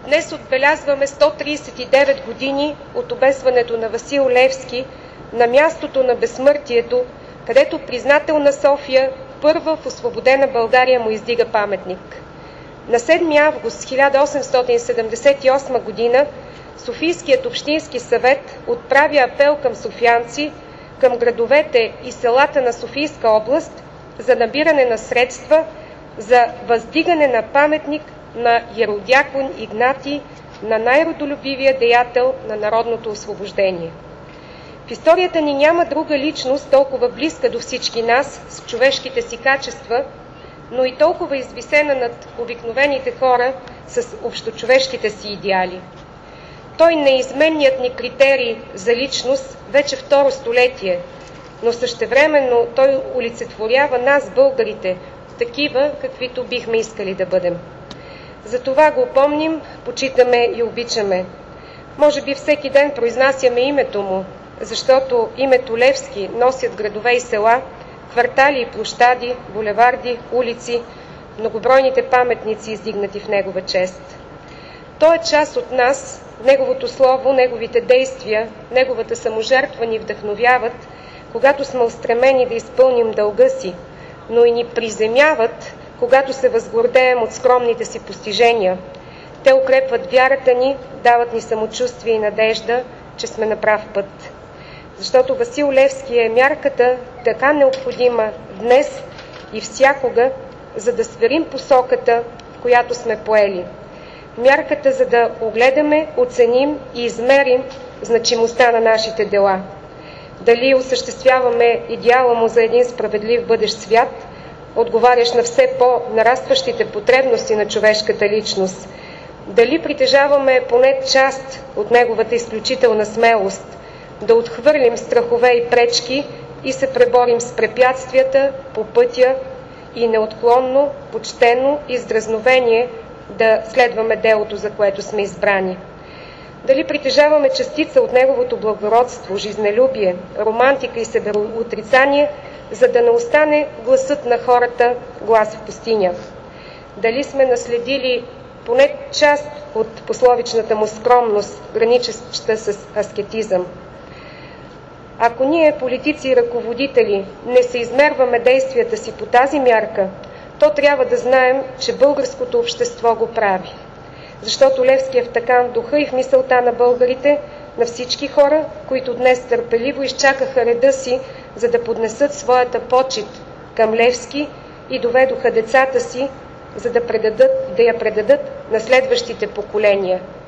Днес отбелязваме 139 години от обесването на Васил Левски на мястото на безсмъртието, където признателна София, първа в освободена България, му издига паметник. На 7 август 1878 година Софийският общински съвет отправя апел към софиянци, към градовете и селата на Софийска област за набиране на средства за въздигане на паметник на Яродякон Игнатий, на най-родолюбивия деятел на народното освобождение. В историята ни няма друга личност толкова близка до всички нас с човешките си качества, но и толкова извисена над обикновените хора с общочовешките си идеали. Той неизменният ни критерий за личност вече второ столетие, но същевременно той олицетворява нас, българите, такива, каквито бихме искали да бъдем. Затова го помним, почитаме и обичаме. Може би всеки ден произнасяме името му, защото името Левски носят градове и села, квартали и площади, булеварди, улици, многобройните паметници, издигнати в негова чест. Той е част от нас, неговото слово, неговите действия, неговата саможертва ни вдъхновяват, когато сме устремени да изпълним дълга си, но и ни приземяват, когато се възгордеем от скромните си постижения. Те укрепват вярата ни, дават ни самочувствие и надежда, че сме на прав път. Защото Васил Левски е мярката, така необходима днес и всякога, за да сверим посоката, в която сме поели. Мярката, за да огледаме, оценим и измерим значимостта на нашите дела. Дали осъществяваме идеала му за един справедлив бъдещ свят, отговарящ на все по-нарастващите потребности на човешката личност. Дали притежаваме поне част от неговата изключителна смелост, да отхвърлим страхове и пречки и се преборим с препятствията по пътя и неотклонно, почтено и с дразновение да следваме делото, за което сме избрани. Дали притежаваме частица от неговото благородство, жизнелюбие, романтика и себеотрицание, за да не остане гласът на хората глас в пустиня. Дали сме наследили поне част от пословичната му скромност, граничеща с аскетизъм. Ако ние, политици и ръководители, не се измерваме действията си по тази мярка, то трябва да знаем, че българското общество го прави. Защото Левски е втъкан в духа и в мисълта на българите, на всички хора, които днес търпеливо изчакаха реда си, за да поднесат своята почит към Левски и доведоха децата си, за да я предадат на следващите поколения.